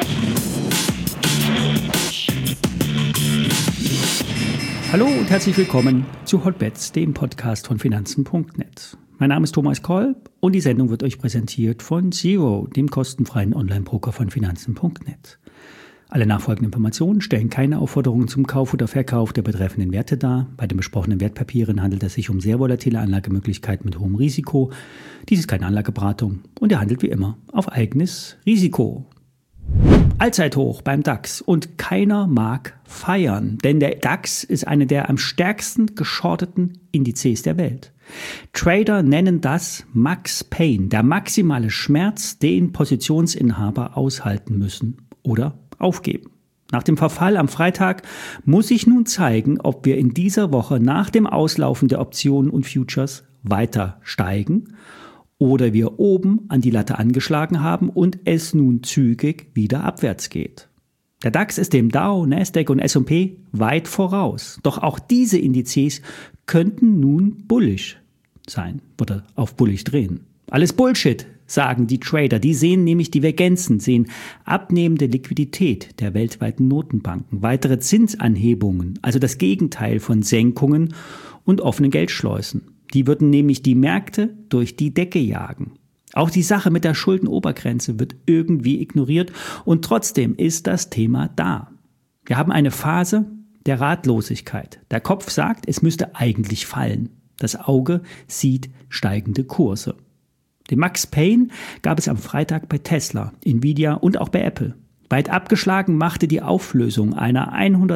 Hallo und herzlich willkommen zu Hotbets, dem Podcast von Finanzen.net. Mein Name ist Thomas Kolb und die Sendung wird euch präsentiert von Zero, dem kostenfreien Online-Broker von Finanzen.net. Alle nachfolgenden Informationen stellen keine Aufforderungen zum Kauf oder Verkauf der betreffenden Werte dar. Bei den besprochenen Wertpapieren handelt es sich um sehr volatile Anlagemöglichkeiten mit hohem Risiko. Dies ist keine Anlageberatung und er handelt wie immer auf eigenes Risiko. Allzeithoch beim DAX und keiner mag feiern, denn der DAX ist eine der am stärksten geschorteten Indizes der Welt. Trader nennen das Max Pain, der maximale Schmerz, den Positionsinhaber aushalten müssen oder aufgeben. Nach dem Verfall am Freitag muss sich nun zeigen, ob wir in dieser Woche nach dem Auslaufen der Optionen und Futures weiter steigen oder wir oben an die Latte angeschlagen haben und es nun zügig wieder abwärts geht. Der DAX ist dem Dow, Nasdaq und S&P weit voraus. Doch auch diese Indizes könnten nun bullish sein oder auf bullish drehen. Alles Bullshit, sagen die Trader. Die sehen nämlich Divergenzen, sehen abnehmende Liquidität der weltweiten Notenbanken, weitere Zinsanhebungen, also das Gegenteil von Senkungen und offenen Geldschleusen. Die würden nämlich die Märkte durch die Decke jagen. Auch die Sache mit der Schuldenobergrenze wird irgendwie ignoriert und trotzdem ist das Thema da. Wir haben eine Phase der Ratlosigkeit. Der Kopf sagt, es müsste eigentlich fallen. Das Auge sieht steigende Kurse. Den Max Pain gab es am Freitag bei Tesla, Nvidia und auch bei Apple. Weit abgeschlagen machte die Auflösung einer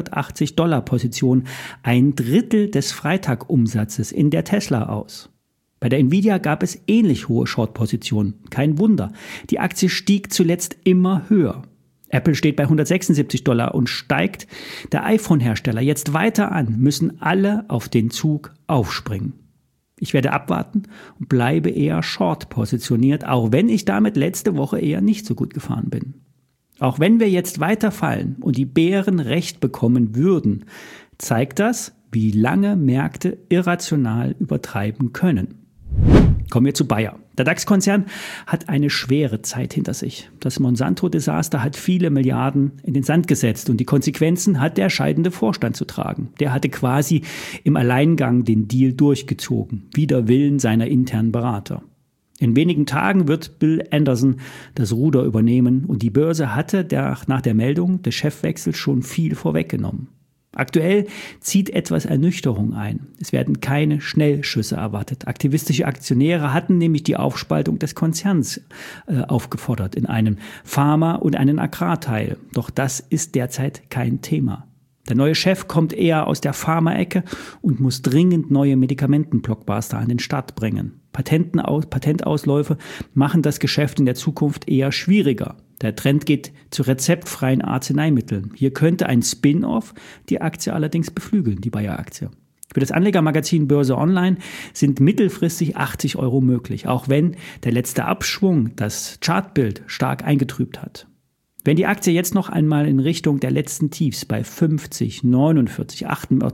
$180-Position ein Drittel des Freitagumsatzes in der Tesla aus. Bei der Nvidia gab es ähnlich hohe Short-Positionen. Kein Wunder, die Aktie stieg zuletzt immer höher. Apple steht bei $176 und steigt der iPhone-Hersteller jetzt weiter an, müssen alle auf den Zug aufspringen. Ich werde abwarten und bleibe eher short positioniert, auch wenn ich damit letzte Woche eher nicht so gut gefahren bin. Auch wenn wir jetzt weiterfallen und die Bären recht bekommen würden, zeigt das, wie lange Märkte irrational übertreiben können. Kommen wir zu Bayer. Der DAX-Konzern hat eine schwere Zeit hinter sich. Das Monsanto-Desaster hat viele Milliarden in den Sand gesetzt und die Konsequenzen hat der scheidende Vorstand zu tragen. Der hatte quasi im Alleingang den Deal durchgezogen, wider Willen seiner internen Berater. In wenigen Tagen wird Bill Anderson das Ruder übernehmen und die Börse hatte nach der Meldung des Chefwechsels schon viel vorweggenommen. Aktuell zieht etwas Ernüchterung ein. Es werden keine Schnellschüsse erwartet. Aktivistische Aktionäre hatten nämlich die Aufspaltung des Konzerns aufgefordert in einen Pharma- und einen Agrarteil. Doch das ist derzeit kein Thema. Der neue Chef kommt eher aus der Pharma-Ecke und muss dringend neue Medikamenten-Blockbuster an den Start bringen. Patentausläufe machen das Geschäft in der Zukunft eher schwieriger. Der Trend geht zu rezeptfreien Arzneimitteln. Hier könnte ein Spin-off die Aktie allerdings beflügeln, die Bayer-Aktie. Für das Anlegermagazin Börse Online sind mittelfristig €80 möglich, auch wenn der letzte Abschwung das Chartbild stark eingetrübt hat. Wenn die Aktie jetzt noch einmal in Richtung der letzten Tiefs bei 50, 49,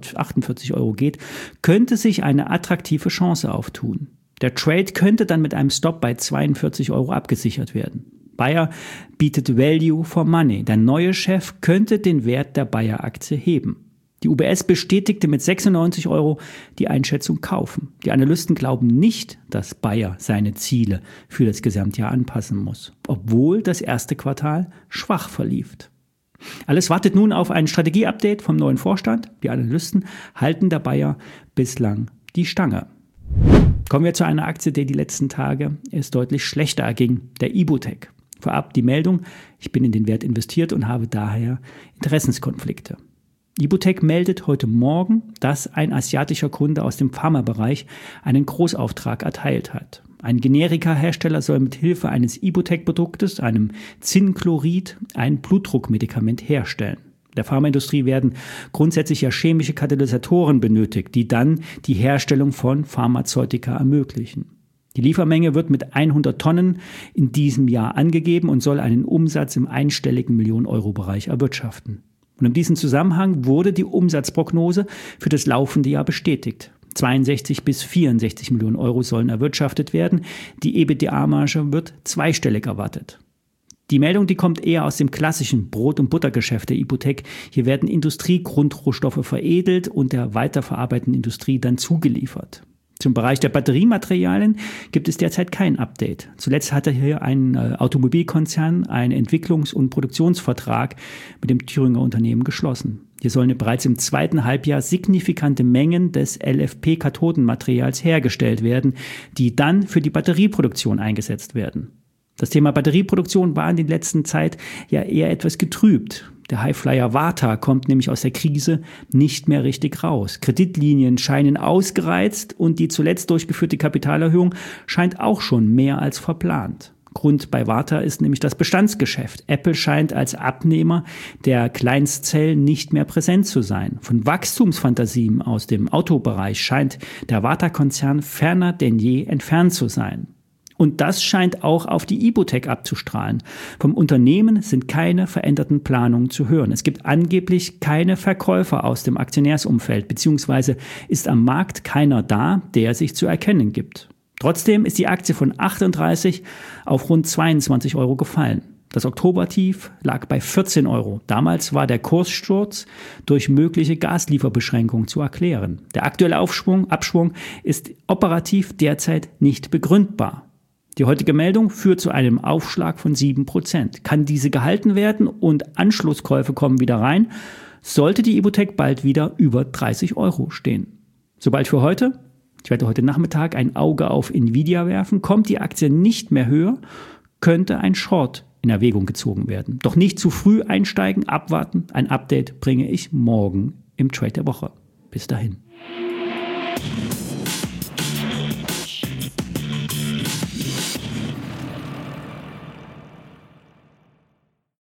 48 € geht, könnte sich eine attraktive Chance auftun. Der Trade könnte dann mit einem Stop bei 42 € abgesichert werden. Bayer bietet Value for Money. Der neue Chef könnte den Wert der Bayer-Aktie heben. Die UBS bestätigte mit 96 € die Einschätzung kaufen. Die Analysten glauben nicht, dass Bayer seine Ziele für das Gesamtjahr anpassen muss, obwohl das erste Quartal schwach verlief. Alles wartet nun auf ein Strategieupdate vom neuen Vorstand. Die Analysten halten der Bayer bislang die Stange. Kommen wir zu einer Aktie, die letzten Tage es deutlich schlechter erging, der Ibutec. Vorab die Meldung, ich bin in den Wert investiert und habe daher Interessenskonflikte. Ibutec meldet heute Morgen, dass ein asiatischer Kunde aus dem Pharmabereich einen Großauftrag erteilt hat. Ein Generika-Hersteller soll mit Hilfe eines Ibutec-Produktes, einem Zinnchlorid, ein Blutdruckmedikament herstellen. In der Pharmaindustrie werden grundsätzlich ja chemische Katalysatoren benötigt, die dann die Herstellung von Pharmazeutika ermöglichen. Die Liefermenge wird mit 100 Tonnen in diesem Jahr angegeben und soll einen Umsatz im einstelligen Millionen-Euro-Bereich erwirtschaften. Und in diesem Zusammenhang wurde die Umsatzprognose für das laufende Jahr bestätigt. 62 bis 64 Millionen Euro sollen erwirtschaftet werden. Die EBITDA-Marge wird zweistellig erwartet. Die Meldung, die kommt eher aus dem klassischen Brot- und Buttergeschäft der Ibutec. Hier werden Industriegrundrohstoffe veredelt und der weiterverarbeitenden Industrie dann zugeliefert. Zum Bereich der Batteriematerialien gibt es derzeit kein Update. Zuletzt hatte hier ein Automobilkonzern einen Entwicklungs- und Produktionsvertrag mit dem Thüringer Unternehmen geschlossen. Hier sollen bereits im zweiten Halbjahr signifikante Mengen des LFP-Kathodenmaterials hergestellt werden, die dann für die Batterieproduktion eingesetzt werden. Das Thema Batterieproduktion war in der letzten Zeit ja eher etwas getrübt. Der Highflyer Varta kommt nämlich aus der Krise nicht mehr richtig raus. Kreditlinien scheinen ausgereizt und die zuletzt durchgeführte Kapitalerhöhung scheint auch schon mehr als verplant. Grund bei Varta ist nämlich das Bestandsgeschäft. Apple scheint als Abnehmer der Kleinstzellen nicht mehr präsent zu sein. Von Wachstumsfantasien aus dem Autobereich scheint der Varta-Konzern ferner denn je entfernt zu sein. Und das scheint auch auf die Ibutec abzustrahlen. Vom Unternehmen sind keine veränderten Planungen zu hören. Es gibt angeblich keine Verkäufer aus dem Aktionärsumfeld, beziehungsweise ist am Markt keiner da, der sich zu erkennen gibt. Trotzdem ist die Aktie von 38 auf rund 22 Euro gefallen. Das Oktobertief lag bei 14 Euro. Damals war der Kurssturz durch mögliche Gaslieferbeschränkungen zu erklären. Der aktuelle Abschwung ist operativ derzeit nicht begründbar. Die heutige Meldung führt zu einem Aufschlag von 7%. Kann diese gehalten werden und Anschlusskäufe kommen wieder rein, sollte die Ibutec bald wieder über 30 Euro stehen. Sobald für heute. Ich werde heute Nachmittag ein Auge auf Nvidia werfen. Kommt die Aktie nicht mehr höher, könnte ein Short in Erwägung gezogen werden. Doch nicht zu früh einsteigen, abwarten. Ein Update bringe ich morgen im Trade der Woche. Bis dahin.